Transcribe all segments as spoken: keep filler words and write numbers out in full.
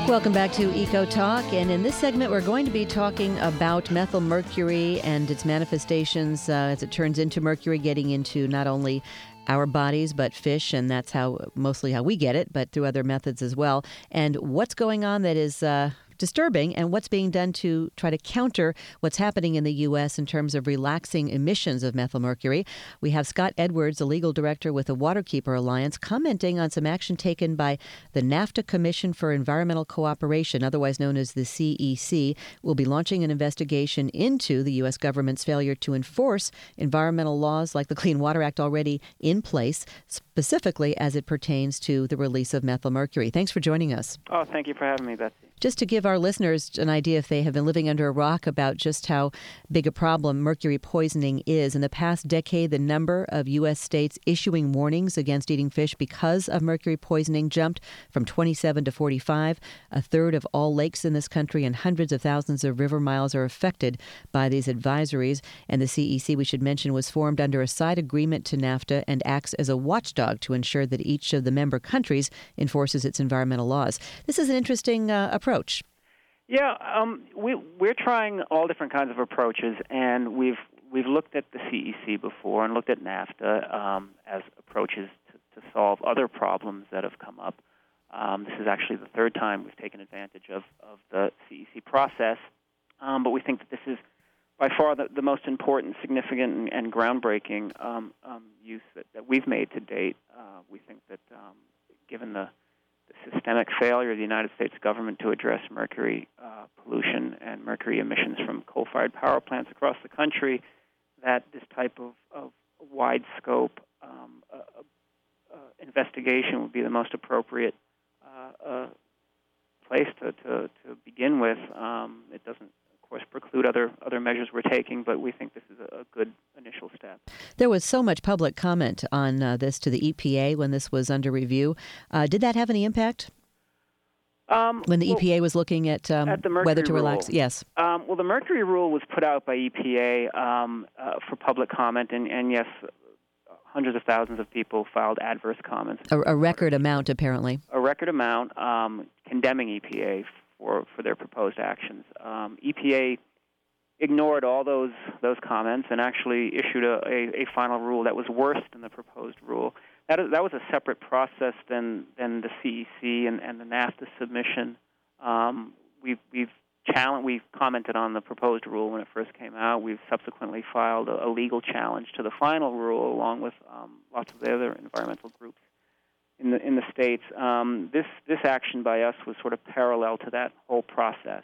Welcome back to Eco Talk, and in this segment we're going to be talking about methylmercury and its manifestations uh, as it turns into mercury, getting into not only our bodies but fish, and that's how mostly how we get it, but through other methods as well. And what's going on that is uh, disturbing, and what's being done to try to counter what's happening in the U S in terms of relaxing emissions of methylmercury. We have Scott Edwards, a legal director with the Waterkeeper Alliance, commenting on some action taken by the NAFTA Commission for Environmental Cooperation, otherwise known as the C E C. Will be launching an investigation into the U S government's failure to enforce environmental laws like the Clean Water Act already in place, specifically as it pertains to the release of methylmercury. Thanks for joining us. Oh, thank you for having me, Betsy. Just to give our listeners an idea, if they have been living under a rock, about just how big a problem mercury poisoning is. In the past decade, the number of U S states issuing warnings against eating fish because of mercury poisoning jumped from twenty-seven to forty-five. A third of all lakes in this country and hundreds of thousands of river miles are affected by these advisories. And the C E C, we should mention, was formed under a side agreement to NAFTA and acts as a watchdog to ensure that each of the member countries enforces its environmental laws. This is an interesting uh, approach. approach. Yeah, um, we, we're trying all different kinds of approaches, and we've we've looked at the C E C before and looked at NAFTA um, as approaches to, to solve other problems that have come up. Um, this is actually the third time we've taken advantage of, of the C E C process, um, but we think that this is by far the, the most important, significant, and, and groundbreaking um, um, use that, that we've made to date. Uh, we think that um, given the The systemic failure of the United States government to address mercury uh, pollution and mercury emissions from coal-fired power plants across the country, that this type of, of wide-scope um, uh, uh, investigation would be the most appropriate uh, uh, place to, to, to begin with. Um, it doesn't, of course, preclude other other measures we're taking, but we think this is a, a good initial step. There was so much public comment on uh, this to the E P A when this was under review. Uh, did that have any impact? Um, when the well, E P A was looking at, um, at the whether to relax? Rule. Yes. Um, well, the mercury rule was put out by E P A um, uh, for public comment, and, and yes, hundreds of thousands of people filed adverse comments. A, a record amount, apparently. A record amount um, condemning E P A for, for their proposed actions. Um, E P A ignored all those those comments and actually issued a, a, a final rule that was worse than the proposed rule. That, is, that was a separate process than, than the C E C and, and the NAFTA submission. Um, we've we've challenged, we've commented on the proposed rule when it first came out. We've subsequently filed a, a legal challenge to the final rule, along with um, lots of the other environmental groups in the in the states. Um, this this action by us was sort of parallel to that whole process.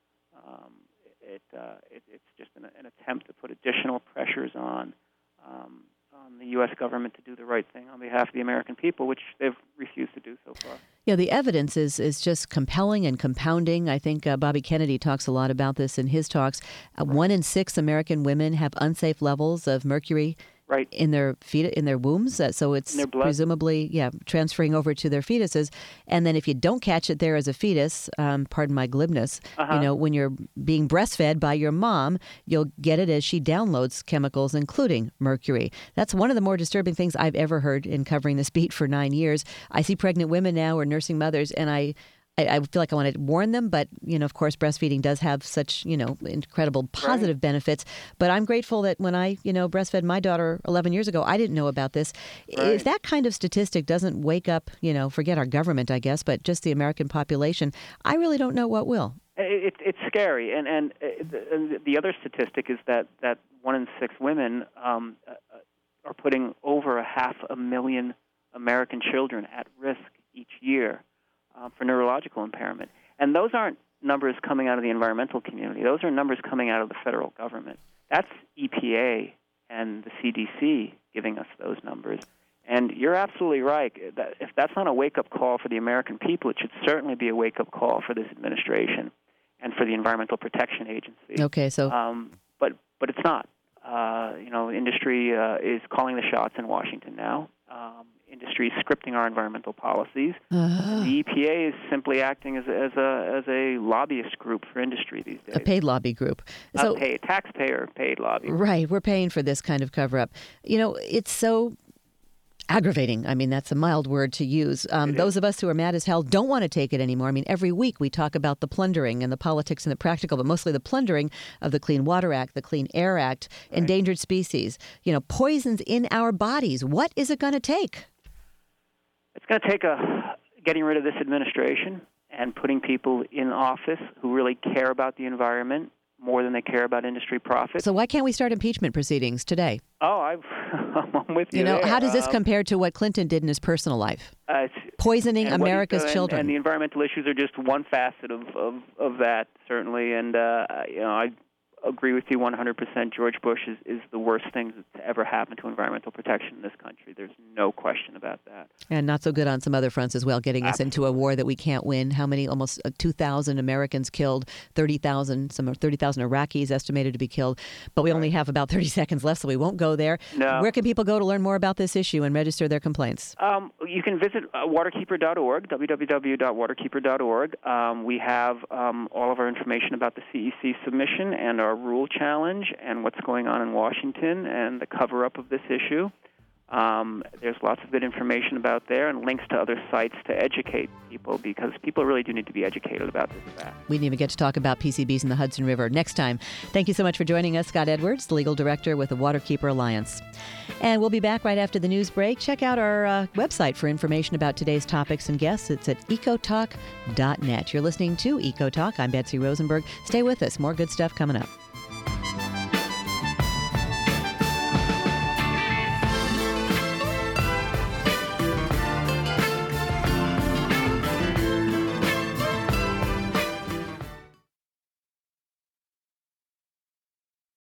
Um, it, uh, it it's just an, an attempt to put additional pressures on um, on the U S government to do the right thing on behalf of the American people, which they've refused to do so far. Yeah, the evidence is is just compelling and compounding. I think uh, Bobby Kennedy talks a lot about this in his talks. Uh, one in six American women have unsafe levels of mercury right. in their feet in their wombs, uh, so it's presumably yeah transferring over to their fetuses. And then if you don't catch it there as a fetus, um, pardon my glibness, uh-huh. you know, when you're being breastfed by your mom, you'll get it as she downloads chemicals, including mercury. That's one of the more disturbing things I've ever heard in covering this beat for nine years. I see pregnant women now or nursing mothers, and I. I, I feel like I want to warn them, but, you know, of course, breastfeeding does have such, you know, incredible positive right. benefits. But I'm grateful that when I, you know, breastfed my daughter eleven years ago, I didn't know about this. Right. If that kind of statistic doesn't wake up, you know, forget our government, I guess, but just the American population, I really don't know what will. It, it's scary. And, and the, the other statistic is that, that one in six women um, are putting over a half a million American children at risk each year. Uh, for neurological impairment. And those aren't numbers coming out of the environmental community. Those are numbers coming out of the federal government. That's E P A and the C D C giving us those numbers. And you're absolutely right. That if that's not a wake-up call for the American people, it should certainly be a wake-up call for this administration and for the Environmental Protection Agency. Okay, so... Um, but, but it's not. Uh, you know, industry uh, is calling the shots in Washington now. Um, industry is scripting our environmental policies. Uh-huh. The E P A is simply acting as, as a as a lobbyist group for industry these days. A paid lobby group. So, a paid, taxpayer paid lobby. Right, we're paying for this kind of cover-up. You know, it's so aggravating. I mean, that's a mild word to use. Um, those of us who are mad as hell don't want to take it anymore. I mean, every week we talk about the plundering and the politics and the practical, but mostly the plundering of the Clean Water Act, the Clean Air Act, right. Endangered species, you know, poisons in our bodies. What is it going to take? It's going to take a getting rid of this administration and putting people in office who really care about the environment more than they care about industry profits. So why can't we start impeachment proceedings today? Oh, I've, I'm with you. You know, there. how does this um, compare to what Clinton did in his personal life? Uh, Poisoning America's and, children. And the environmental issues are just one facet of, of, of that, certainly. And, uh, you know, I agree with you one hundred percent. George Bush is, is the worst thing that's ever happened to environmental protection in this country. There's no question about that. And not so good on some other fronts as well, getting us Absolutely. into a war that we can't win. How many? Almost two thousand Americans killed, thirty thousand, some thirty thousand Iraqis estimated to be killed. But we right. only have about thirty seconds left, so we won't go there. No. Where can people go to learn more about this issue and register their complaints? Um, you can visit uh, waterkeeper dot org, w w w dot waterkeeper dot org. Um, we have um, all of our information about the C E C submission and our rule challenge and what's going on in Washington and the cover-up of this issue. Um, there's lots of good information about there and links to other sites to educate people because people really do need to be educated about this fact. We didn't even get to talk about P C Bs in the Hudson River next time. Thank you so much for joining us, Scott Edwards, the Legal Director with the Waterkeeper Alliance. And we'll be back right after the news break. Check out our uh, website for information about today's topics and guests. It's at ecotalk dot net. You're listening to EcoTalk. I'm Betsy Rosenberg. Stay with us. More good stuff coming up.